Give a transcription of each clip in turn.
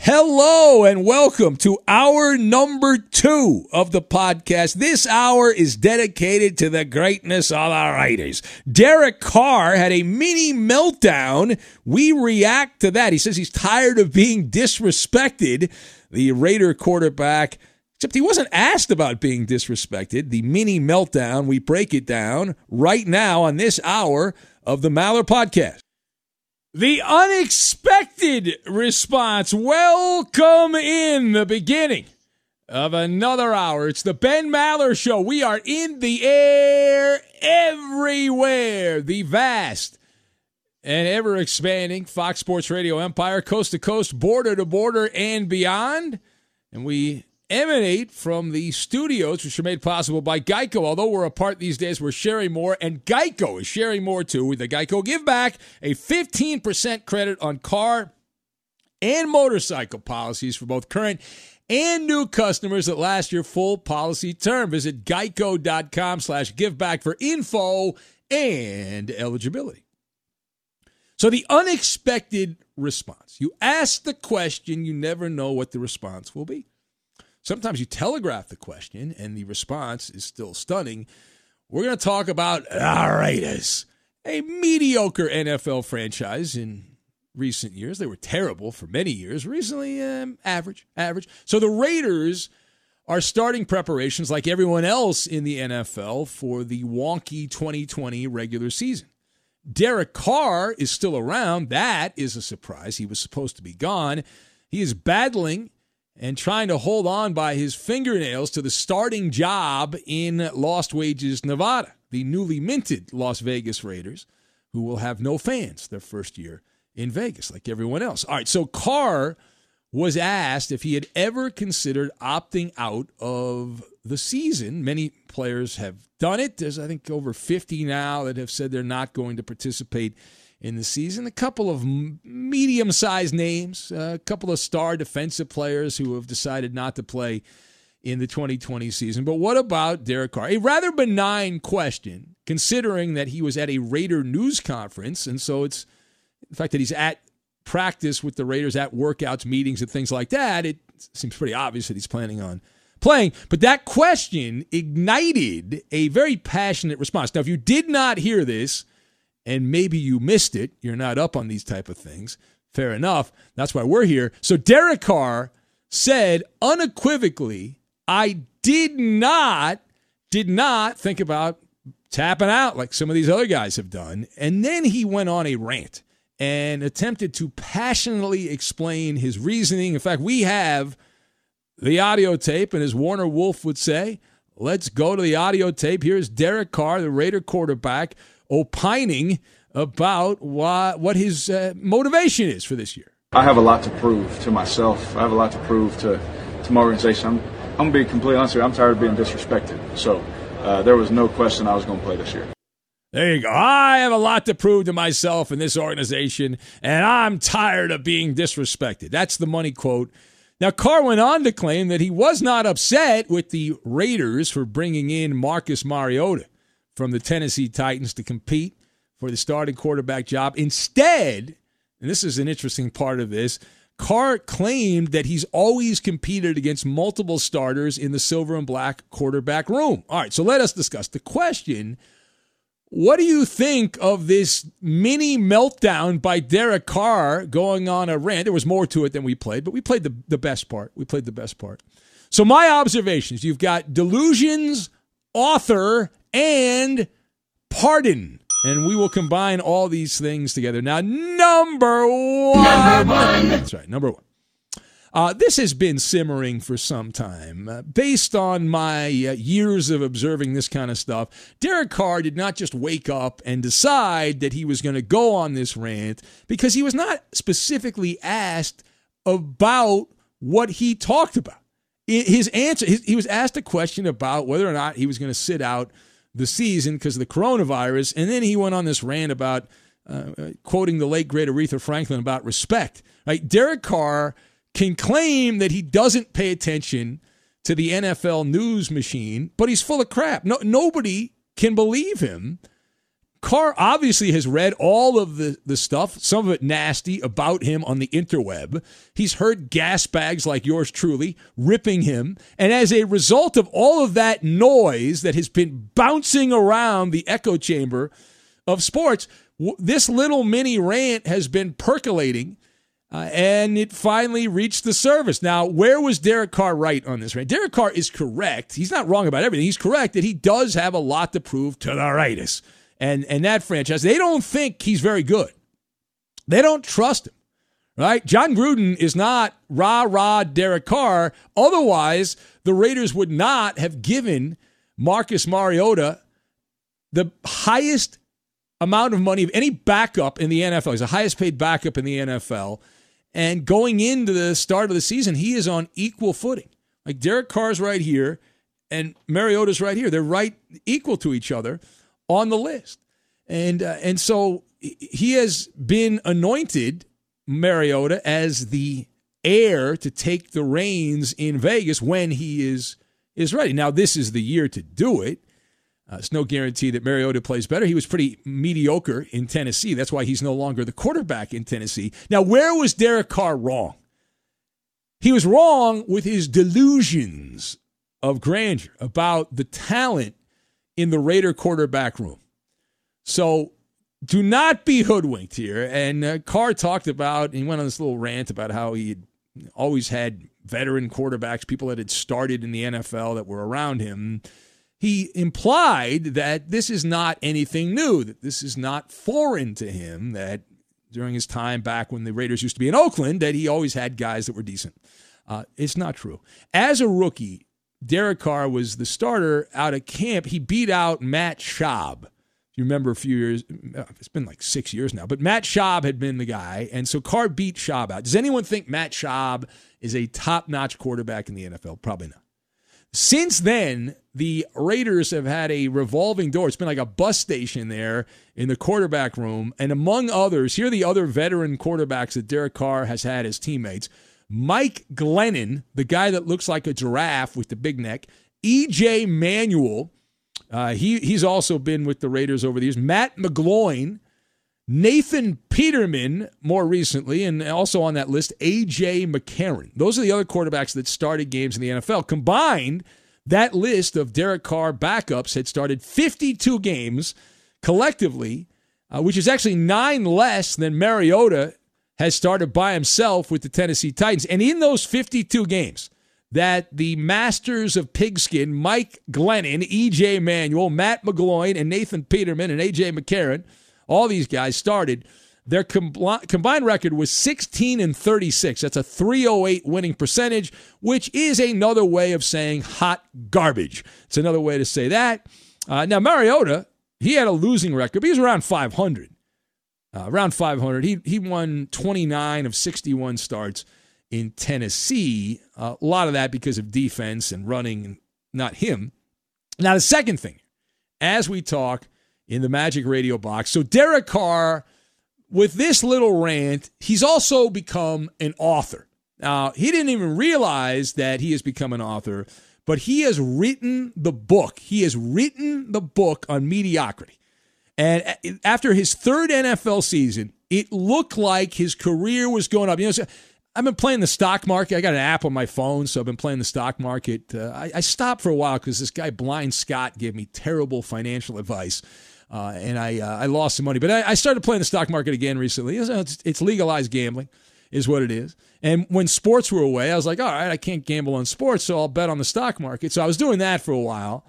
Hello and welcome to hour number 2 of the podcast. This hour is dedicated to the greatness of the Raiders. Derek Carr had a mini meltdown. We react to that. He says he's tired of being disrespected. The Raider quarterback, except he wasn't asked about being disrespected. The mini meltdown, we break it down right now on this hour of the Maller Podcast. The unexpected response. Welcome in the beginning of another hour. It's the Ben Maller Show. We are in the air everywhere. The vast and ever-expanding Fox Sports Radio empire, coast to coast, border to border, and beyond. And we emanate from the studios, which are made possible by Geico. Although we're apart these days, we're sharing more, and Geico is sharing more too with the Geico Give Back, a 15% credit on car and motorcycle policies for both current and new customers that last your full policy term. Visit geico.com/giveback for info and eligibility. So the unexpected response. You ask the question, you never know what the response will be. Sometimes you telegraph the question, and the response is still stunning. We're going to talk about the Raiders, a mediocre NFL franchise in recent years. They were terrible for many years. Recently, average. So the Raiders are starting preparations, like everyone else in the NFL, for the wonky 2020 regular season. Derek Carr is still around. That is a surprise. He was supposed to be gone. He is battling and trying to hold on by his fingernails to the starting job in Lost Wages, Nevada, the newly minted Las Vegas Raiders, who will have no fans their first year in Vegas, like everyone else. All right, so Carr was asked if he had ever considered opting out of the season. Many players have done it. There's, I think, over 50 now that have said they're not going to participate in the season. A couple of medium-sized names, a couple of star defensive players who have decided not to play in the 2020 season. But what about Derek Carr? A rather benign question, considering that he was at a Raider news conference, and so it's the fact that he's at practice with the Raiders, at workouts, meetings, and things like that, it seems pretty obvious that he's planning on playing. But that question ignited a very passionate response. Now, if you did not hear this, and maybe you missed it, you're not up on these type of things, fair enough. That's why we're here. So Derek Carr said unequivocally, I did not think about tapping out like some of these other guys have done. And then he went on a rant and attempted to passionately explain his reasoning. In fact, we have the audio tape, and as Warner Wolf would say, let's go to the audio tape. Here's Derek Carr, the Raider quarterback, opining about what his motivation is for this year. I have a lot to prove to myself. I have a lot to prove to my organization. I'm going to be completely honest with you. I'm tired of being disrespected. So there was no question I was going to play this year. There you go. I have a lot to prove to myself in this organization, and I'm tired of being disrespected. That's the money quote. Now, Carr went on to claim that he was not upset with the Raiders for bringing in Marcus Mariota from the Tennessee Titans to compete for the starting quarterback job. Instead, and this is an interesting part of this, Carr claimed that he's always competed against multiple starters in the silver and black quarterback room. All right, so let us discuss the question. What do you think of this mini meltdown by Derek Carr going on a rant? There was more to it than we played, but we played the best part. So my observations, you've got delusions, author, and pardon. And we will combine all these things together. Now, number one. That's right, number one. This has been simmering for some time. Based on my years of observing this kind of stuff, Derek Carr did not just wake up and decide that he was going to go on this rant because he was not specifically asked about what he talked about. His answer, he was asked a question about whether or not he was going to sit out the season because of the coronavirus, and then he went on this rant about quoting the late, great Aretha Franklin about respect. Right? Derek Carr can claim that he doesn't pay attention to the NFL news machine, but he's full of crap. Nobody can believe him Carr obviously has read all of the stuff, some of it nasty, about him on the interweb. He's heard gas bags like yours truly ripping him. And as a result of all of that noise that has been bouncing around the echo chamber of sports, this little mini rant has been percolating, and it finally reached the surface. Now, where was Derek Carr right on this rant? Derek Carr is correct. He's not wrong about everything. He's correct that he does have a lot to prove to the Raiders. And that franchise, they don't think he's very good. They don't trust him, right? John Gruden is not rah-rah Derek Carr. Otherwise, the Raiders would not have given Marcus Mariota the highest amount of money of any backup in the NFL. He's the highest paid backup in the NFL. And going into the start of the season, he is on equal footing. Like Derek Carr's right here and Mariota's right here. They're right equal to each other on the list. And so he has been anointed, Mariota, as the heir to take the reins in Vegas when he is ready. Now, this is the year to do it. It's no guarantee that Mariota plays better. He was pretty mediocre in Tennessee. That's why he's no longer the quarterback in Tennessee. Now, where was Derek Carr wrong? He was wrong with his delusions of grandeur about the talent in the Raider quarterback room. So do not be hoodwinked here. And Carr talked about, he went on this little rant about how he had always had veteran quarterbacks, people that had started in the NFL that were around him. He implied that this is not anything new, that this is not foreign to him, that during his time back when the Raiders used to be in Oakland, that he always had guys that were decent. It's not true. As a rookie, Derek Carr was the starter out of camp. He beat out Matt Schaub. If you remember a few years, it's been like 6 years now, but Matt Schaub had been the guy, and so Carr beat Schaub out. Does anyone think Matt Schaub is a top-notch quarterback in the NFL? Probably not. Since then, the Raiders have had a revolving door. It's been like a bus station there in the quarterback room. And among others, here are the other veteran quarterbacks that Derek Carr has had as teammates. Mike Glennon, the guy that looks like a giraffe with the big neck. E.J. Manuel, he's also been with the Raiders over the years. Matt McGloin, Nathan Peterman more recently, and also on that list, A.J. McCarron. Those are the other quarterbacks that started games in the NFL. Combined, that list of Derek Carr backups had started 52 games collectively, which is actually 9 less than Mariota has started by himself with the Tennessee Titans. And in those 52 games that the masters of pigskin, Mike Glennon, E.J. Manuel, Matt McGloin, and Nathan Peterman, and A.J. McCarron, all these guys started, their combined record was 16-36. That's a .308 winning percentage, which is another way of saying hot garbage. It's another way to say that. Now, Mariota, he had a losing record, but he was around 500. Around 500. He won 29 of 61 starts in Tennessee. A lot of that because of defense and running, not him. Now, the second thing, as we talk in the Magic Radio box. So Derek Carr, with this little rant, he's also become an author. Now, he didn't even realize that he has become an author, but he has written the book. He has written the book on mediocrity. And after his third NFL season, it looked like his career was going up. You know, so I've been playing the stock market. I got an app on my phone, so I've been playing the stock market. I stopped for a while because this guy, Blind Scott, gave me terrible financial advice. And I lost some money. But I started playing the stock market again recently. It's legalized gambling is what it is. And when sports were away, I was like, all right, I can't gamble on sports, so I'll bet on the stock market. So I was doing that for a while.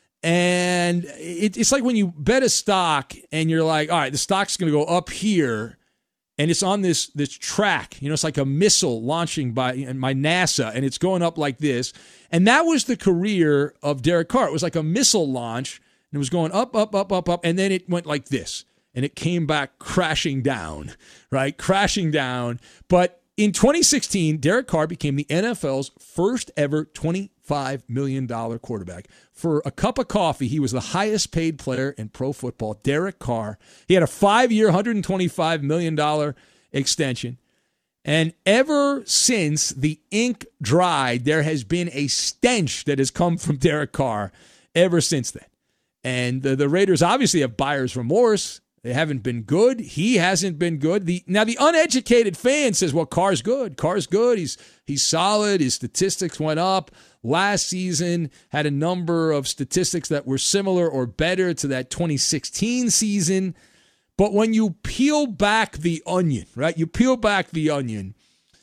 And it's like when you bet a stock and you're like, all right, the stock's going to go up here, and it's on this track. You know, it's like a missile launching by NASA, and it's going up like this. And that was the career of Derek Carr. It was like a missile launch. And it was going up, up, up, up, up, and then it went like this. And it came back crashing down, right? Crashing down. But in 2016, Derek Carr became the NFL's first ever $25 million quarterback. For a cup of coffee, he was the highest paid player in pro football, Derek Carr. He had a 5-year, $125 million extension. And ever since the ink dried, there has been a stench that has come from Derek Carr ever since then. And the Raiders obviously have buyer's remorse. They haven't been good. He hasn't been good. Now, the uneducated fan says, well, Carr's good. Carr's good. He's solid. His statistics went up. Last season had a number of statistics that were similar or better to that 2016 season. But when you peel back the onion, right? You peel back the onion,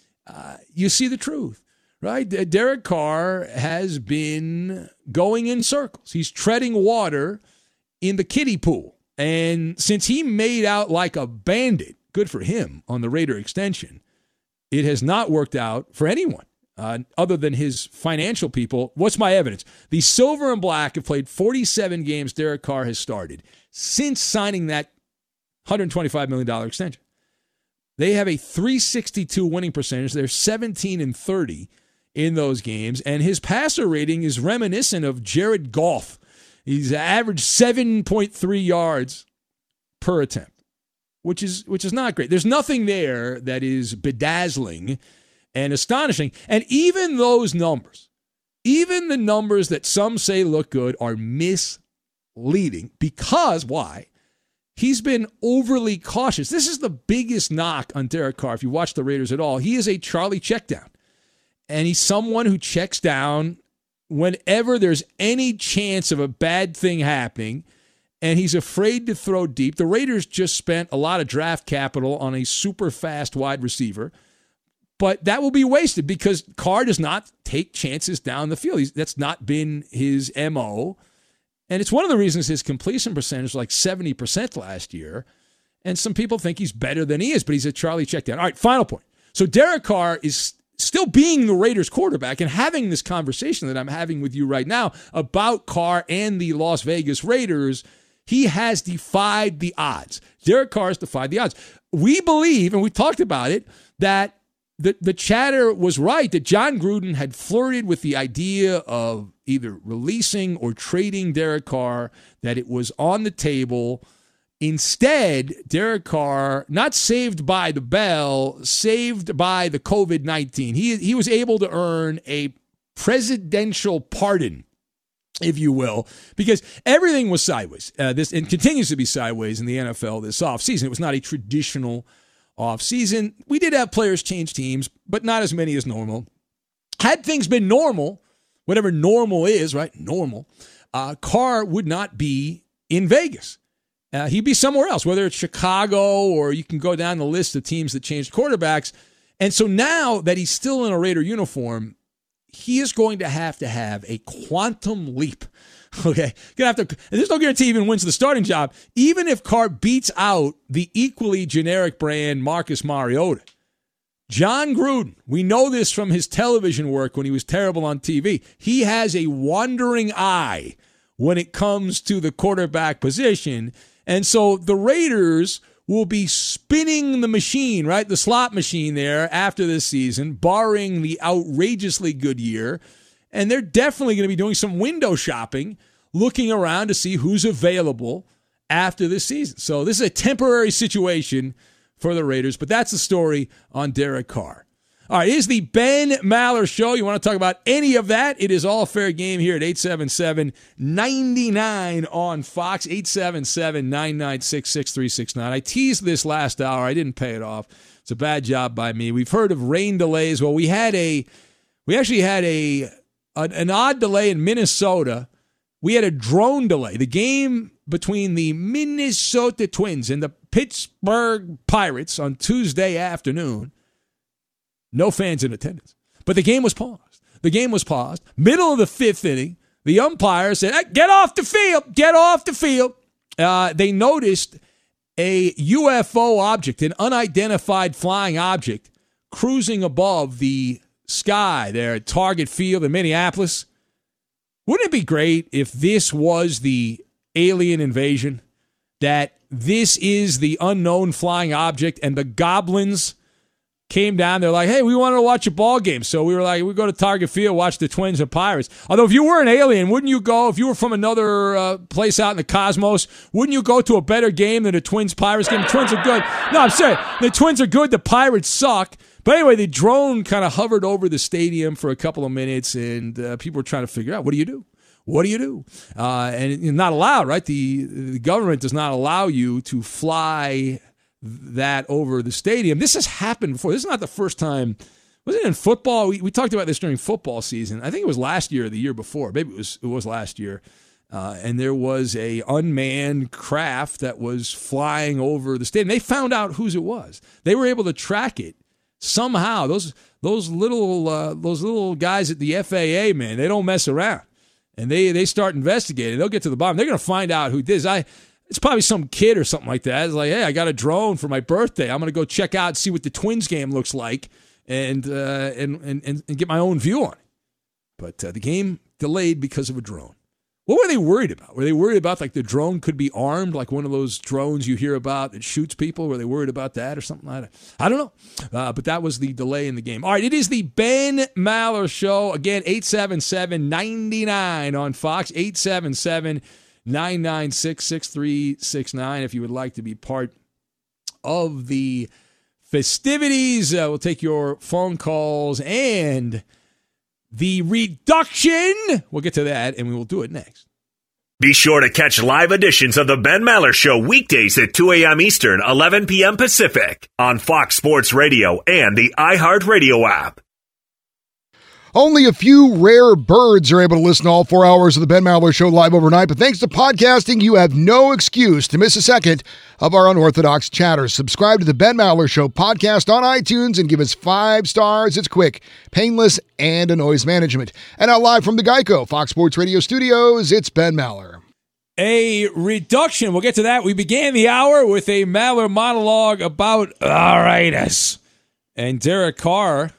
you see the truth, right? Derek Carr has been going in circles. He's treading water in the kiddie pool. And since he made out like a bandit, good for him, on the Raider extension, it has not worked out for anyone other than his financial people. What's my evidence? The Silver and Black have played 47 games Derek Carr has started since signing that $125 million extension. They have a .362 winning percentage. They're 17-30 in those games. And his passer rating is reminiscent of Jared Goff. He's averaged 7.3 yards per attempt, which is not great. There's nothing there that is bedazzling and astonishing. And even those numbers, even the numbers that some say look good, are misleading because, why? He's been overly cautious. This is the biggest knock on Derek Carr. If you watch the Raiders at all, he is a Charlie checkdown. And he's someone who checks down whenever there's any chance of a bad thing happening, and he's afraid to throw deep. The Raiders just spent a lot of draft capital on a super fast wide receiver, but that will be wasted because Carr does not take chances down the field. That's not been his MO, and it's one of the reasons his completion percentage was like 70% last year, and some people think he's better than he is, but he's a Charlie checkdown. All right, final point. So Derek Carr is still being the Raiders quarterback and having this conversation that I'm having with you right now about Carr and the Las Vegas Raiders. He has defied the odds. Derek Carr has defied the odds. We believe, and we talked about it, that the chatter was right, that John Gruden had flirted with the idea of either releasing or trading Derek Carr, that it was on the table. Instead, Derek Carr, not saved by the bell, saved by the COVID-19. He was able to earn a presidential pardon, if you will, because everything was sideways. And continues to be sideways in the NFL this offseason. It was not a traditional offseason. We did have players change teams, but not as many as normal. Had things been normal, whatever normal is, right? Normal, Carr would not be in Vegas. He'd be somewhere else, whether it's Chicago or you can go down the list of teams that changed quarterbacks. And so now that he's still in a Raider uniform, he is going to have a quantum leap. Okay, there's no guarantee he even wins the starting job, even if Carr beats out the equally generic brand Marcus Mariota. John Gruden, we know this from his television work when he was terrible on TV. He has a wandering eye when it comes to the quarterback position. And so the Raiders will be spinning the machine, right? The slot machine there after this season, barring the outrageously good year. And they're definitely going to be doing some window shopping, looking around to see who's available after this season. So this is a temporary situation for the Raiders, but that's the story on Derek Carr. All right, here's the Ben Maller Show. You want to talk about any of that? It is all fair game here at 877-99 on Fox, 877-996-6369. I teased this last hour. I didn't pay it off. It's a bad job by me. We've heard of rain delays. Well, we actually had an odd delay in Minnesota. We had a drone delay. The game between the Minnesota Twins and the Pittsburgh Pirates on Tuesday afternoon. No fans in attendance. But the game was paused. Middle of the fifth inning, the umpire said, hey, get off the field. Get off the field. They noticed a UFO object, an unidentified flying object, cruising above the sky there at Target Field in Minneapolis. Wouldn't it be great if this was the alien invasion? That this is the unknown flying object and the goblins came down. They're like, hey, we wanted to watch a ball game. So we were like, we go to Target Field, watch the Twins and Pirates. Although if you were an alien, wouldn't you go, if you were from another place out in the cosmos, wouldn't you go to a better game than the Twins-Pirates game? The Twins are good. No, I'm saying the Twins are good. The Pirates suck. But anyway, the drone kind of hovered over the stadium for a couple of minutes, and people were trying to figure out, what do you do? What do you do? And you're not allowed, right? The government does not allow you to fly that over the stadium. This has happened before. This is not the first time. Was it in football? We talked about this during football season. I think it was last year or the year before. Maybe it was last year. And there was a unmanned craft that was flying over the stadium. They found out whose it was. They were able to track it somehow. Those little guys at the FAA, man, they don't mess around. And they start investigating. They'll get to the bottom. They're going to find out who did it. It's probably some kid or something like that. It's like, hey, I got a drone for my birthday. I'm going to go check out and see what the Twins game looks like and get my own view on it. But the game delayed because of a drone. What were they worried about? Were they worried about like the drone could be armed, like one of those drones you hear about that shoots people? Were they worried about that or something like that? I don't know. But that was the delay in the game. All right, it is the Ben Maller Show. Again, 877-99 on Fox, 877-996-6369 if you would like to be part of the festivities. We'll take your phone calls and the reduction. We'll get to that, and we will do it next. Be sure to catch live editions of the Ben Maller Show weekdays at 2 a.m. Eastern, 11 p.m. Pacific on Fox Sports Radio and the iHeartRadio app. Only a few rare birds are able to listen to all 4 hours of the Ben Maller Show live overnight, but thanks to podcasting, you have no excuse to miss a second of our unorthodox chatter. Subscribe to the Ben Maller Show podcast on iTunes and give us 5 stars. It's quick, painless, and a noise management. And now live from the Geico Fox Sports Radio studios, it's Ben Maller. A reduction. We'll get to that. We began the hour with a Maller monologue about arthritis. And Derek Carr,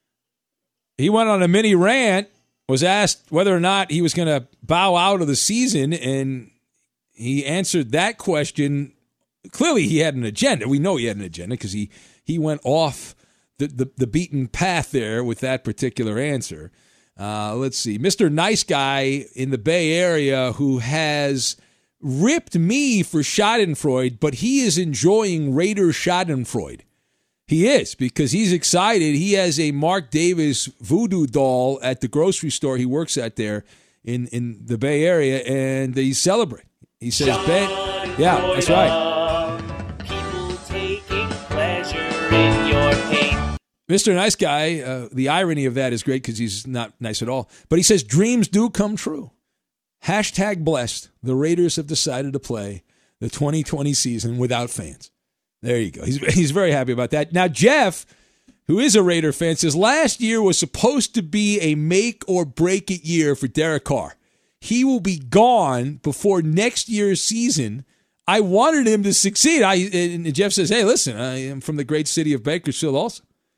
he went on a mini rant, was asked whether or not he was going to bow out of the season, and he answered that question. Clearly, he had an agenda. We know he had an agenda because he went off the beaten path there with that particular answer. Let's see. Mr. Nice Guy in the Bay Area who has ripped me for Schadenfreude, but he is enjoying Raider Schadenfreude. He is, because he's excited. He has a Mark Davis voodoo doll at the grocery store he works at there in the Bay Area, and he's celebrating. He says, Ben, yeah, that's right. People taking pleasure in your pain. Mr. Nice Guy, the irony of that is great because he's not nice at all. But he says, dreams do come true. Hashtag blessed. The Raiders have decided to play the 2020 season without fans. There you go. He's very happy about that. Now, Jeff, who is a Raider fan, says last year was supposed to be a make-or-break-it year for Derek Carr. He will be gone before next year's season. I wanted him to succeed. And Jeff says, hey, listen, I am from the great city of Bakersfield also.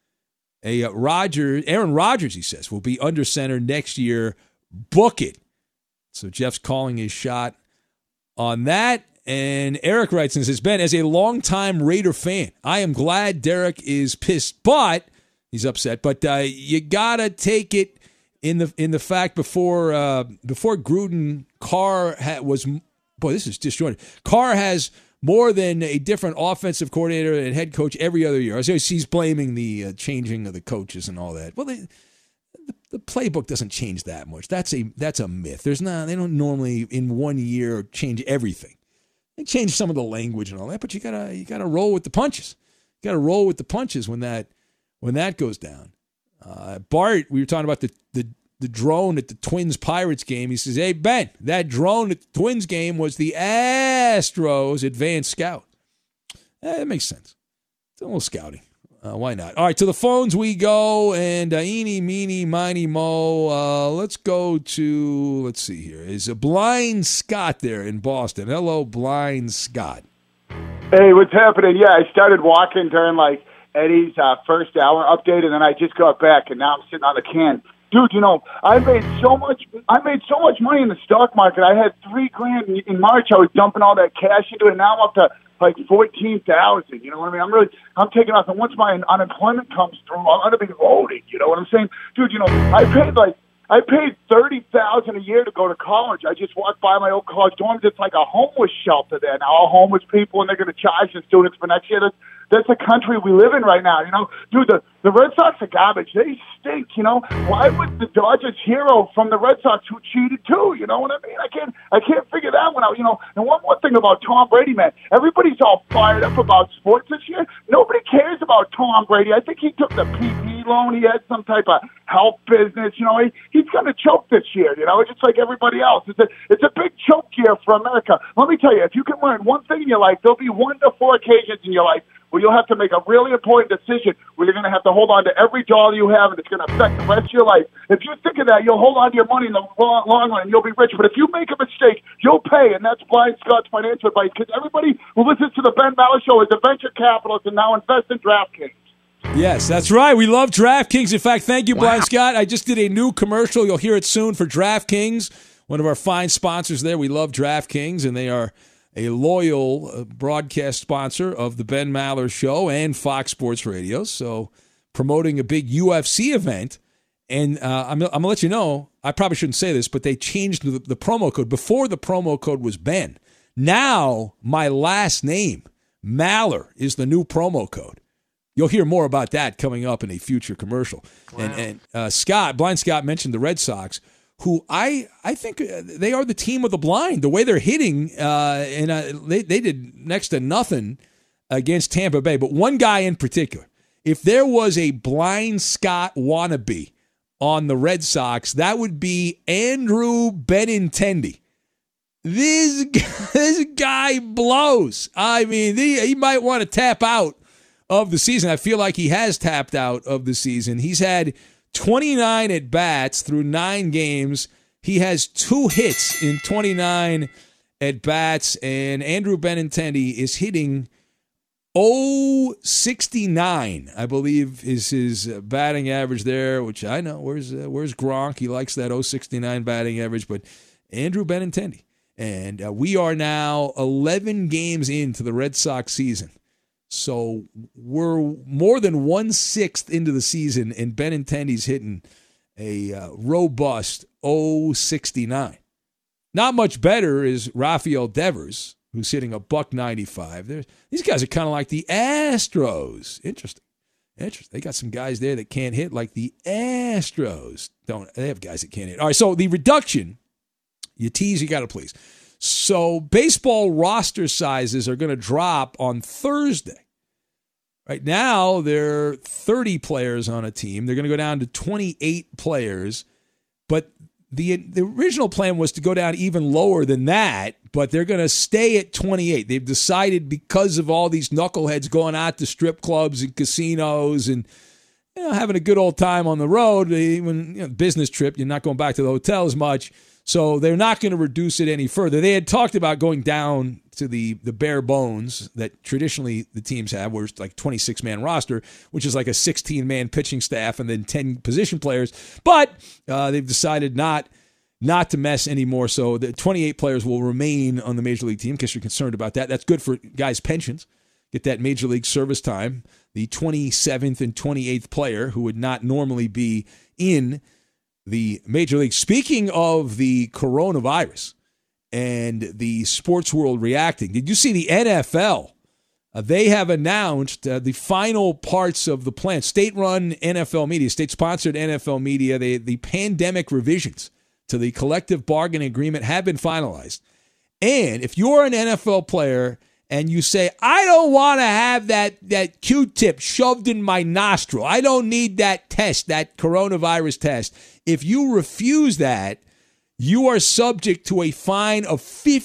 Aaron Rodgers, he says, will be under center next year. Book it. So Jeff's calling his shot on that. And Eric writes and says, Ben, as a longtime Raider fan, I am glad Derek is pissed, but he's upset. But you gotta take it in the fact before Gruden, Carr was this is disjointed. Carr has more than a different offensive coordinator and head coach every other year. So he's blaming the changing of the coaches and all that. Well, the playbook doesn't change that much. That's a myth. They don't normally in 1 year change everything. They change some of the language and all that, but you gotta roll with the punches. You gotta roll with the punches when that goes down. Bart, we were talking about the drone at the Twins-Pirates game. He says, hey, Ben, that drone at the Twins game was the Astros advanced scout. That makes sense. It's a little scouting. Why not? All right, to the phones we go, and eeny, meeny, miny, mo. Let's go to, let's see here. Is a Blind Scott there in Boston? Hello, Blind Scott. Hey, what's happening? Yeah, I started walking during, Eddie's first hour update, and then I just got back, and now I'm sitting on the can. Dude, I made so much money in the stock market. I had $3,000 in March. I was dumping all that cash into it. Now I'm up to like 14,000. You know what I mean? I'm taking off, and once my unemployment comes through, I'm gonna be loaded. You know what I'm saying, dude? I paid $30,000 a year to go to college. I just walked by my old college dorms. It's like a homeless shelter there now. All homeless people, and they're gonna charge the students for next year. that's the country we live in right now. You know, dude, the Red Sox are garbage. They stink. You know, why would the Dodgers hero from the Red Sox who cheated too? You know what I mean? I can't figure that one out. You know, and one more thing about Tom Brady, man. Everybody's all fired up about sports this year. Nobody cares about Tom Brady. I think he took the PPP loan. He had some type of health business. You know, he's going to choke this year. You know, just like everybody else. It's a big choke year for America. Let me tell you, if you can learn one thing in your life, there'll be 1 to 4 occasions in your life where you'll have to make a really important decision where you're going to have to hold on to every dollar you have, and it's going to affect the rest of your life. If you think of that, you'll hold on to your money in the long run, and you'll be rich. But if you make a mistake, you'll pay, and that's Blind Scott's financial advice, because everybody who listens to the Ben Maller Show is a venture capitalist and now invest in DraftKings. Yes, that's right. We love DraftKings. In fact, thank you, Blind Scott. I just did a new commercial. You'll hear it soon for DraftKings, one of our fine sponsors there. We love DraftKings, and they are a loyal broadcast sponsor of the Ben Maller Show and Fox Sports Radio. So promoting a big UFC event. And I'm going to let you know, I probably shouldn't say this, but they changed the promo code. Before, the promo code was Ben. Now, my last name, Maller, is the new promo code. You'll hear more about that coming up in a future commercial. Wow. And Blind Scott mentioned the Red Sox, who I think they are the team of the blind. The way they're hitting, they did next to nothing against Tampa Bay. But one guy in particular, if there was a Blind Scott wannabe on the Red Sox, that would be Andrew Benintendi. This guy blows. I mean, he might want to tap out of the season. I feel like he has tapped out of the season. He's had 29 at-bats through 9 games. He has 2 hits in 29 at-bats, and Andrew Benintendi is hitting .069, I believe, is his batting average there, which I know. Where's Gronk? He likes that .069 batting average, but Andrew Benintendi. And we are now 11 games into the Red Sox season. So we're more than 1/6 into the season, and Benintendi's hitting a robust .069. Not much better is Rafael Devers, who's hitting a .195. These guys are kind of like the Astros. Interesting. They got some guys there that can't hit like the Astros. They have guys that can't hit. All right, so the reduction, you tease, you got to please. So baseball roster sizes are going to drop on Thursday. Right now, there are 30 players on a team. They're going to go down to 28 players. But the original plan was to go down even lower than that, but they're going to stay at 28. They've decided because of all these knuckleheads going out to strip clubs and casinos and having a good old time on the road, even business trip, you're not going back to the hotel as much. So they're not going to reduce it any further. They had talked about going down to the bare bones that traditionally the teams have, where it's like 26-man roster, which is like a 16-man pitching staff and then 10 position players. But they've decided not to mess anymore. So the 28 players will remain on the Major League team in case you're concerned about that. That's good for guys' pensions. Get that Major League service time. The 27th and 28th player who would not normally be in the Major League. Speaking of the coronavirus and the sports world reacting, did you see the NFL? They have announced the final parts of the plan. State-run NFL media, state-sponsored NFL media, the pandemic revisions to the collective bargaining agreement have been finalized. And if you're an NFL player and you say, I don't want to have that Q-tip shoved in my nostril, I don't need that test, that coronavirus test, if you refuse that, you are subject to a fine of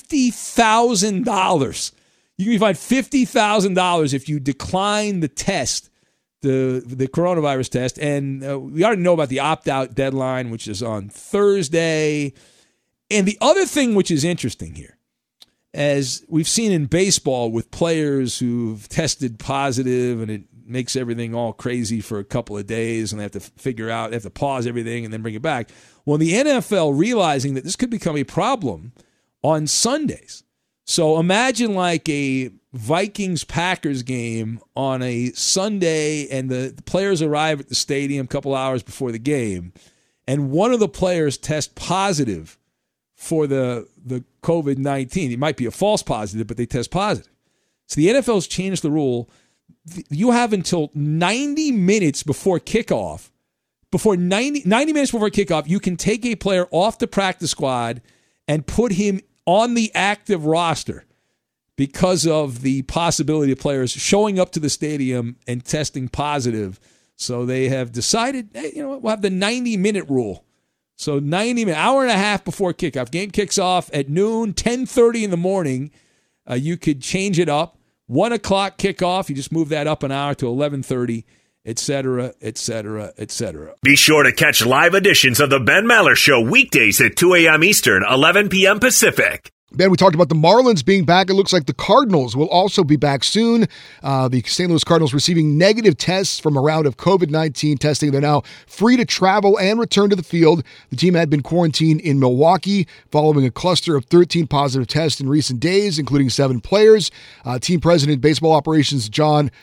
$50,000. You can be fined $50,000 if you decline the test, the coronavirus test. And we already know about the opt-out deadline, which is on Thursday. And the other thing which is interesting here, as we've seen in baseball with players who've tested positive and it makes everything all crazy for a couple of days and they have to they have to pause everything and then bring it back. Well, the NFL realizing that this could become a problem on Sundays. So imagine like a Vikings-Packers game on a Sunday and the players arrive at the stadium a couple hours before the game and one of the players tests positive for the COVID-19. It might be a false positive, but they test positive. So the NFL's changed the rule. you have until 90 minutes before kickoff. Before 90 minutes before kickoff, you can take a player off the practice squad and put him on the active roster because of the possibility of players showing up to the stadium and testing positive. So they have decided, hey, you know what, we'll have the 90-minute rule. So 90 minutes, hour and a half before kickoff. Game kicks off at noon, 10:30 in the morning. You could change it up. 1 o'clock kickoff, you just move that up an hour to 11:30, et cetera, et cetera, et cetera. Be sure to catch live editions of the Ben Maller Show weekdays at 2 a.m. Eastern, 11 p.m. Pacific. Ben, we talked about the Marlins being back. It looks like the Cardinals will also be back soon. The St. Louis Cardinals receiving negative tests from a round of COVID-19 testing. They're now free to travel and return to the field. The team had been quarantined in Milwaukee following a cluster of 13 positive tests in recent days, including 7 players. Team president, baseball operations, John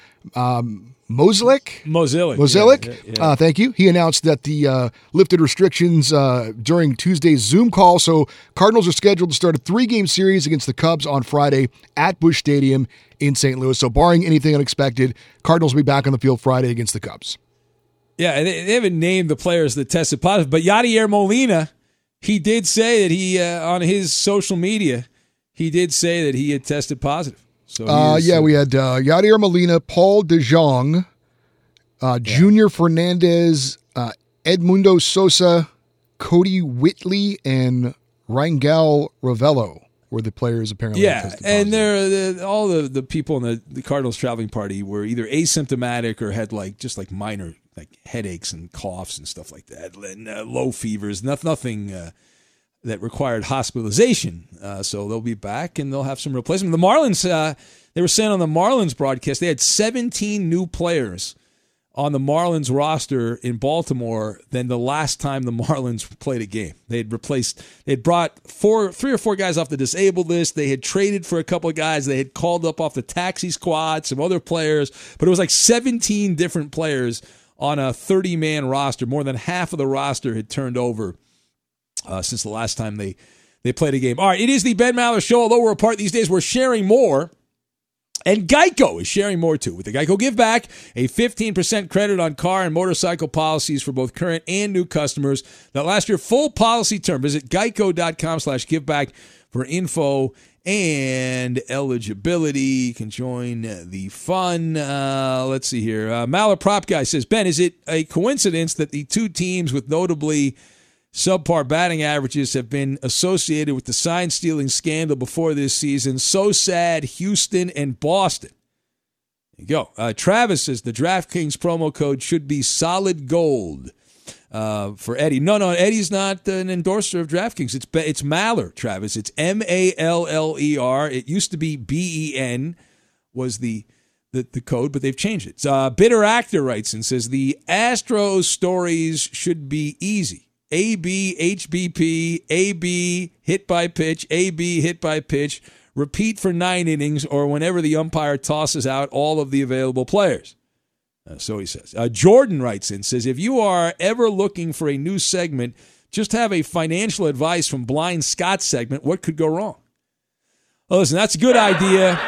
Mozeliak. Yeah. Thank you. He announced that the lifted restrictions during Tuesday's Zoom call. So Cardinals are scheduled to start a 3-game series against the Cubs on Friday at Busch Stadium in St. Louis. So barring anything unexpected, Cardinals will be back on the field Friday against the Cubs. Yeah, they haven't named the players that tested positive, but Yadier Molina, he did say that he, on his social media, he did say that he had tested positive. So we had Yadier Molina, Paul DeJong, Junior Fernandez, Edmundo Sosa, Cody Whitley, and Rangel Ravello were the players apparently. Yeah, tested and positive. all the people in the Cardinals traveling party were either asymptomatic or had just minor headaches and coughs and stuff like that, and low fevers, nothing that required hospitalization. So they'll be back and they'll have some replacement. The Marlins, they were saying on the Marlins broadcast, they had 17 new players on the Marlins roster in Baltimore than the last time the Marlins played a game. They had brought 3 or 4 guys off the disabled list. They had traded for a couple of guys. They had called up off the taxi squad, some other players, but it was like 17 different players on a 30-man roster. More than half of the roster had turned over since the last time they played a game. All right, it is the Ben Maller Show. Although we're apart these days, we're sharing more. And Geico is sharing more, too. With the Geico Give Back, a 15% credit on car and motorcycle policies for both current and new customers that last your full policy term. Visit geico.com/giveback for info and eligibility. You can join the fun. Let's see here. Maller Prop Guy says, Ben, is it a coincidence that the 2 teams with notably subpar batting averages have been associated with the sign-stealing scandal before this season? So sad, Houston and Boston. There you go. Travis says the DraftKings promo code should be solid gold for Eddie. No, Eddie's not an endorser of DraftKings. It's Maller, Travis. It's Maller. It used to be BEN was the code, but they've changed it. Bitter Actor writes and says the Astros stories should be easy. AB, HBP, AB, hit by pitch, AB, hit by pitch, repeat for 9 innings, or whenever the umpire tosses out all of the available players. So he says. Jordan writes in, says, if you are ever looking for a new segment, just have a financial advice from Blind Scott segment. What could go wrong? Well, listen, that's a good idea.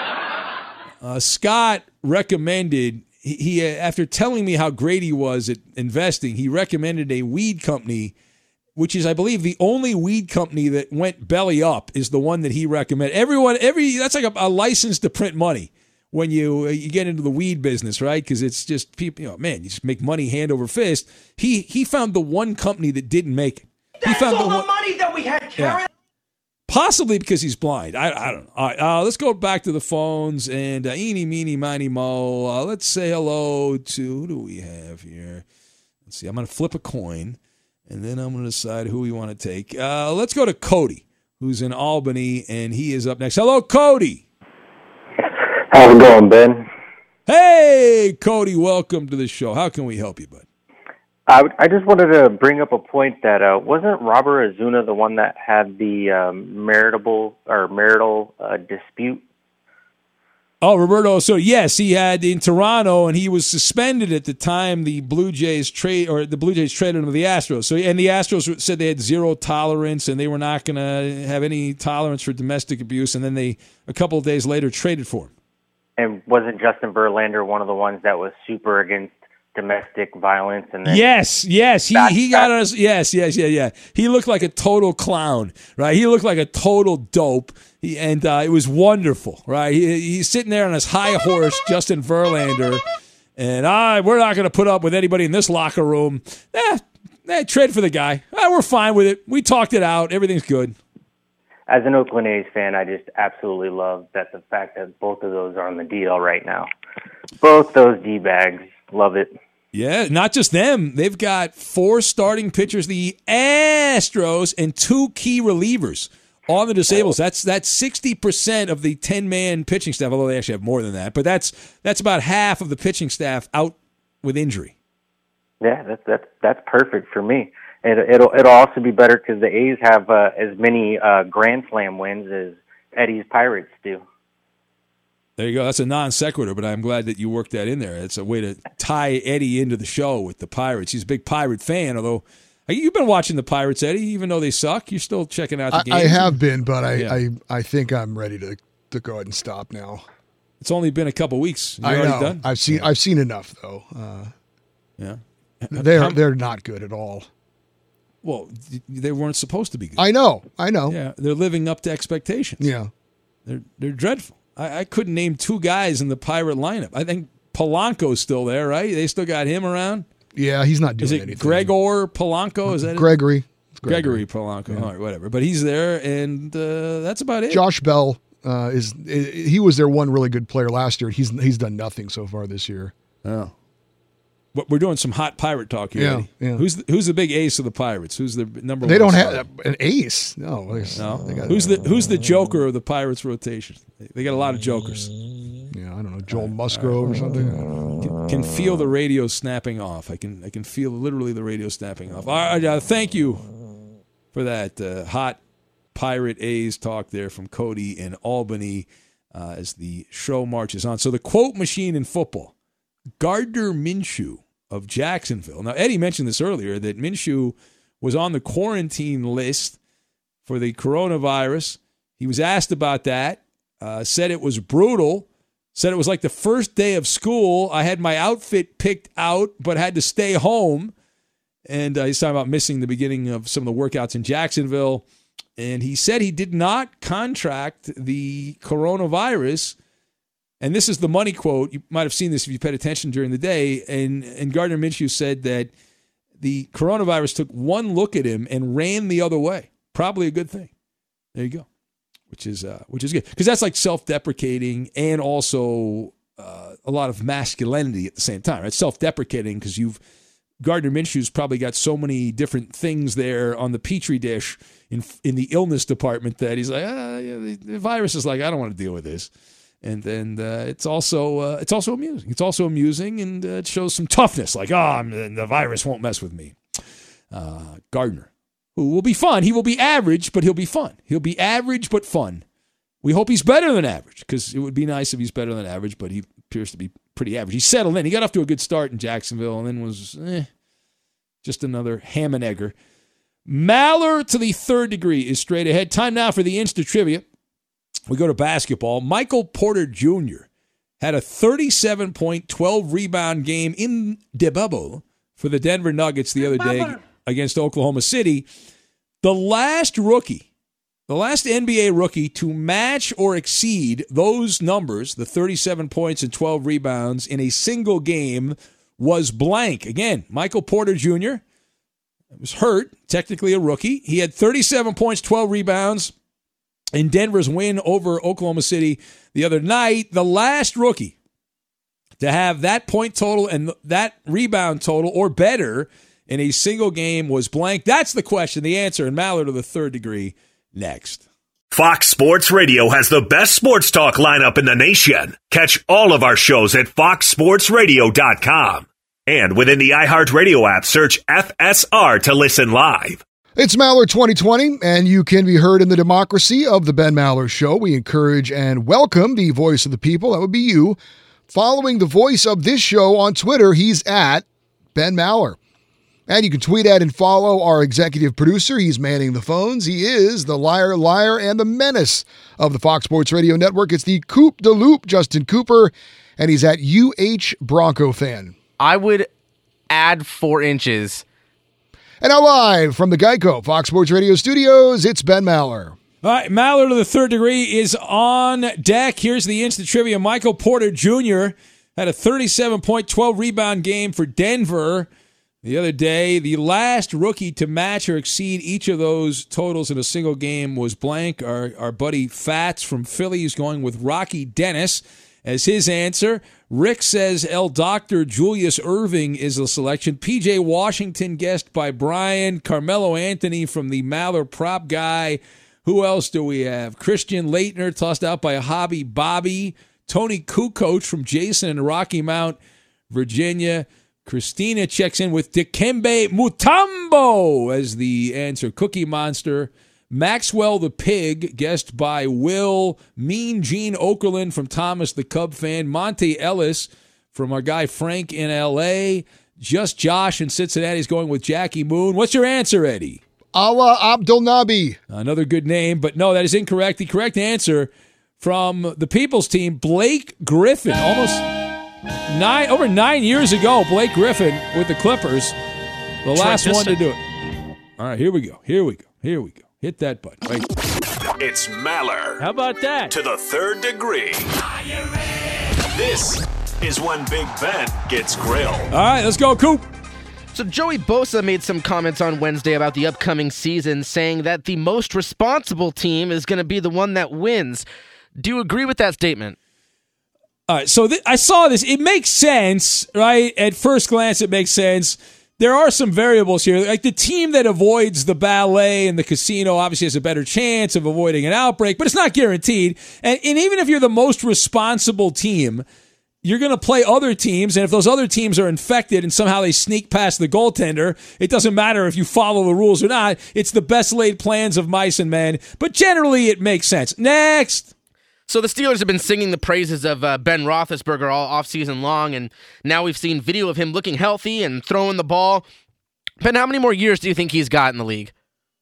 Scott recommended... He after telling me how great he was at investing, he recommended a weed company, which is, I believe, the only weed company that went belly up is the one that he recommended. That's like a license to print money when you get into the weed business, right? Because it's just people, you just make money hand over fist. He found the one company that didn't make it. That's all the money that we had, Karen. Yeah. Possibly because he's blind. I don't know. All right, let's go back to the phones and eeny, meeny, miny, mo. Let's say hello to, who do we have here? Let's see. I'm going to flip a coin, and then I'm going to decide who we want to take. Let's go to Cody, who's in Albany, and he is up next. Hello, Cody. How's it going, Ben? Hey, Cody. Welcome to the show. How can we help you, bud? I just wanted to bring up a point that wasn't Robert Azuna the one that had the marital dispute? Oh, Roberto. So yes, he had in Toronto, and he was suspended at the time the Blue Jays traded him to the Astros. So, and the Astros said they had zero tolerance, and they were not going to have any tolerance for domestic abuse. And then they, a couple of days later, traded for him. And wasn't Justin Verlander one of the ones that was super against domestic violence? And then Yes, he got us. Yes. He looked like a total clown, right? He looked like a total dope, and it was wonderful, right? He's sitting there on his high horse, Justin Verlander, and we're not going to put up with anybody in this locker room. Trade for the guy. We're fine with it. We talked it out. Everything's good. As an Oakland A's fan, I just absolutely love the fact that both of those are on the DL right now. Both those D-bags. Love it. Yeah, not just them. They've got 4 starting pitchers, the Astros, and 2 key relievers on the disables. That's 60% of the 10-man pitching staff, although they actually have more than that. But that's about half of the pitching staff out with injury. Yeah, that's perfect for me. It'll also be better because the A's have as many Grand Slam wins as Eddie's Pirates do. There you go. That's a non sequitur, but I'm glad that you worked that in there. It's a way to tie Eddie into the show with the Pirates. He's a big Pirate fan, although you've been watching the Pirates, Eddie, even though they suck. You're still checking out the games. I have been, but I think I'm ready to go ahead and stop now. It's only been a couple weeks. You're already done? I've seen enough though. Yeah, they're not good at all. Well, they weren't supposed to be good. I know. Yeah, they're living up to expectations. Yeah, they're dreadful. I couldn't name 2 guys in the Pirate lineup. I think Polanco's still there, right? They still got him around? Yeah, he's not doing anything. Is it Gregor Polanco? Is that Gregory? Gregory Polanco. Yeah. All right, whatever. But he's there, and that's about it. Josh Bell he was their one really good player last year. He's done nothing so far this year. Oh. But we're doing some hot Pirate talk here, Eddie. Yeah. Who's the big ace of the Pirates? Who's the number they 1? They don't have an ace. No. Who's the Joker of the Pirates rotation? They got a lot of jokers. Yeah, I don't know, Joel Musgrove or something. Can feel the radio snapping off. I can feel literally the radio snapping off. All right, thank you for that hot Pirate A's talk there from Cody in Albany as the show marches on. So the quote machine in football. Gardner Minshew of Jacksonville. Now, Eddie mentioned this earlier, that Minshew was on the quarantine list for the coronavirus. He was asked about that, said it was brutal, said it was like the first day of school. I had my outfit picked out, but had to stay home. And he's talking about missing the beginning of some of the workouts in Jacksonville. And he said he did not contract the coronavirus. And this is the money quote. You might have seen this if you paid attention during the day. And Gardner Minshew said that the coronavirus took one look at him and ran the other way. Probably a good thing. There you go. Which is good. Because that's like self-deprecating and also a lot of masculinity at the same time. Right? Self-deprecating because Gardner Minshew's probably got so many different things there on the Petri dish in the illness department that he's like, the virus is like, I don't want to deal with this. And then it's also amusing. It's also amusing, and it shows some toughness. Like, the virus won't mess with me. Gardner, who will be fun. He will be average, but he'll be fun. He'll be average, but fun. We hope he's better than average, because it would be nice if he's better than average, but he appears to be pretty average. He settled in. He got off to a good start in Jacksonville, and then was just another ham and egger. Maller to the third degree is straight ahead. Time now for the Insta Trivia. We go to basketball. Michael Porter Jr. had a 37-point, 12-rebound game in the bubble for the Denver Nuggets the other day against Oklahoma City. The last NBA rookie to match or exceed those numbers, the 37 points and 12 rebounds in a single game, was blank. Again, Michael Porter Jr. was hurt, technically a rookie. He had 37 points, 12 rebounds in Denver's win over Oklahoma City the other night. The last rookie to have that point total and that rebound total or better in a single game was blank. That's the question, the answer, and Maller to the third degree next. Fox Sports Radio has the best sports talk lineup in the nation. Catch all of our shows at foxsportsradio.com. And within the iHeartRadio app, search FSR to listen live. It's Maller 2020, and you can be heard in the democracy of the Ben Maller Show. We encourage and welcome the voice of the people. That would be you. Following the voice of this show on Twitter, he's at Ben Maller. And you can tweet at and follow our executive producer. He's manning the phones. He is the liar, and the menace of the Fox Sports Radio Network. It's the Coop de Loop, Justin Cooper, and he's at UH Bronco Fan. I would add 4 inches. And now live from the Geico Fox Sports Radio studios, it's Ben Maller. All right, Maller to the third degree is on deck. Here's the instant trivia. Michael Porter Jr. had a 37-point, 12-rebound game for Denver the other day. The last rookie to match or exceed each of those totals in a single game was blank. Our buddy Fats from Philly is going with Rocky Dennis as his answer. Rick says Dr. Julius Irving is the selection. P.J. Washington guessed by Brian. Carmelo Anthony from the Maller prop guy. Who else do we have? Christian Leitner tossed out by a Hobby Bobby. Tony Kukoc from Jason in Rocky Mount, Virginia. Christina checks in with Dikembe Mutombo as the answer. Cookie Monster. Maxwell the Pig, guessed by Will. Mean Gene Okerlund from Thomas the Cub fan. Monte Ellis from our guy Frank in L.A. Just Josh in Cincinnati is going with Jackie Moon. What's your answer, Eddie? Allah Abdul Nabi. Another good name, but no, that is incorrect. The correct answer from the People's team, Blake Griffin. Over 9 years ago, Blake Griffin with the Clippers. The last one to do it. All right, here we go. Hit that button. Right. It's Maller. How about that? To the third degree. This is when Big Ben gets grilled. All right, let's go, Coop. So Joey Bosa made some comments on Wednesday about the upcoming season, saying that the most responsible team is going to be the one that wins. Do you agree with that statement? All right, so I saw this. It makes sense, right? At first glance, it makes sense. There are some variables here. Like the team that avoids the ballet and the casino obviously has a better chance of avoiding an outbreak, but it's not guaranteed. And even if you're the most responsible team, you're going to play other teams, and if those other teams are infected and somehow they sneak past the goaltender, it doesn't matter if you follow the rules or not. It's the best laid plans of mice and men, but generally it makes sense. Next. So the Steelers have been singing the praises of Ben Roethlisberger all offseason long, and now we've seen video of him looking healthy and throwing the ball. Ben, how many more years do you think he's got in the league?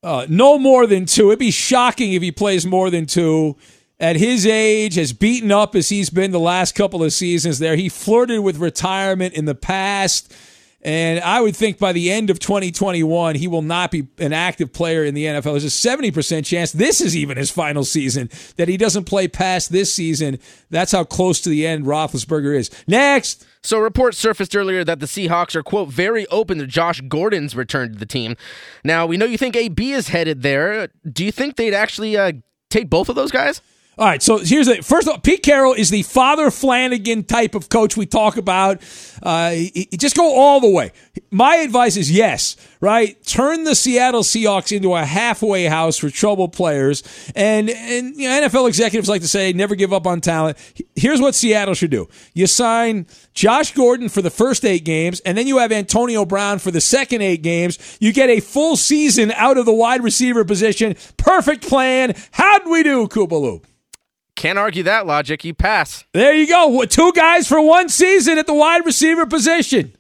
No more than 2. It'd be shocking if he plays more than 2. At his age, as beaten up as he's been the last couple of seasons there, he flirted with retirement in the past. And I would think by the end of 2021, he will not be an active player in the NFL. There's a 70% chance this is even his final season, that he doesn't play past this season. That's how close to the end Roethlisberger is. Next! So reports surfaced earlier that the Seahawks are, quote, very open to Josh Gordon's return to the team. Now, we know you think AB is headed there. Do you think they'd actually take both of those guys? All right, so here's the first of all, Pete Carroll is the Father Flanagan type of coach we talk about. Just go all the way. My advice is yes, right? Turn the Seattle Seahawks into a halfway house for troubled players. And you know, NFL executives like to say, never give up on talent. Here's what Seattle should do. You sign Josh Gordon for the first 8 games, and then you have Antonio Brown for the second 8 games. You get a full season out of the wide receiver position. Perfect plan. How'd we do, Koopaloop? Can't argue that logic. You pass. There you go. 2 guys for 1 season at the wide receiver position.